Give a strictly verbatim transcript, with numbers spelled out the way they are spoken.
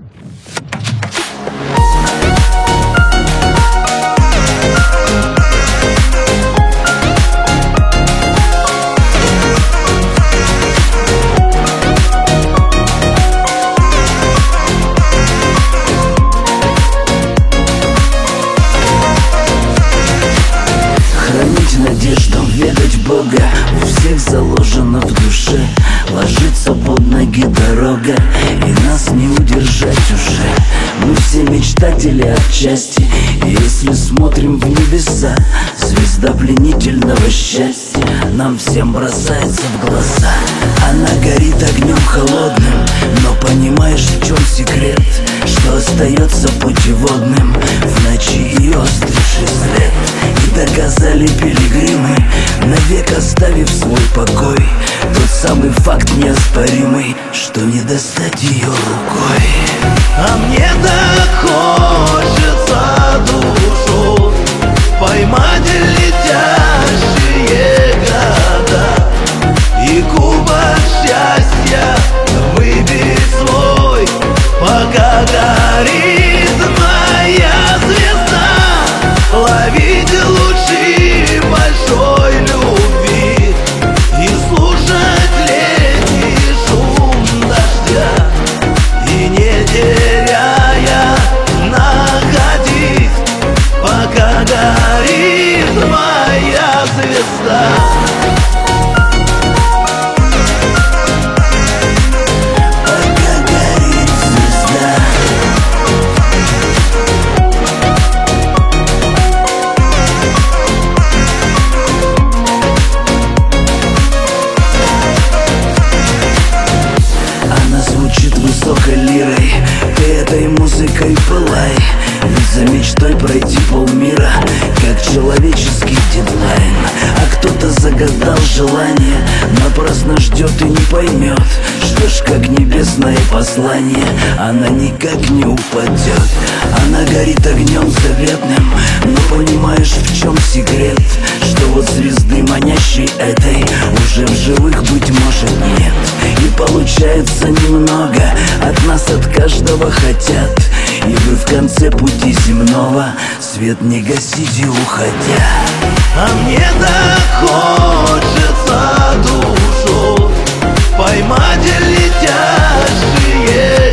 Надежду, верить в Бога у всех заложено в душе. Ложится под ноги дорога, и нас не удержать уже. Мы все мечтатели отчасти, и если смотрим в небеса, звезда пленительного счастья нам всем бросается в глаза. Она горит огнем холодным, но понимаешь, в чем секрет? Что остается путеводным в ночи и остывший след. И доказали пилигримы, навек оставив свой покой, тот самый факт неоспоримый, что не достать ее рукой. А мне так хочется душу поймать летящие года и кубок счастья выпить свой, пока горит моя звезда. Ловить лучи большой любви и слушать летний шум дождя, и не теряя находить, пока горит моя звезда. Высокой лирой, ты этой музыкой пылай, ведь за мечтой пройти полмира, как человеческий дедлайн. А кто-то загадал желание, напрасно ждет и не поймет, что ж, как небесное послание, она никак не упадет. Она горит огнем заветным, но понимаешь, в чем секрет? Что вот звезды манящей этой уже в живых, быть может, нет. И получается немного, от нас, от каждого хотят, и вы в конце пути земного свет не гасите, уходя. А мне так хочется душу поймать летящие